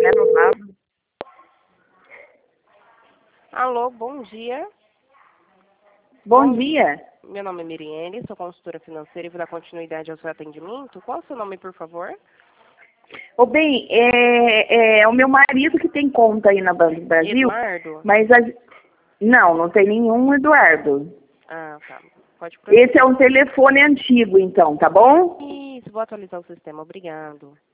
renovado. Alô, bom dia. Bom dia. Meu nome é Miriene, sou consultora financeira e vou dar continuidade ao seu atendimento. Qual é o seu nome, por favor? Ô, bem, é o meu marido que tem conta aí na Banco do Brasil. Eduardo? Mas não tem nenhum Eduardo. Ah, tá. Pode prosseguir. Esse é um telefone antigo, então, tá bom? Isso, vou atualizar o sistema. Obrigado.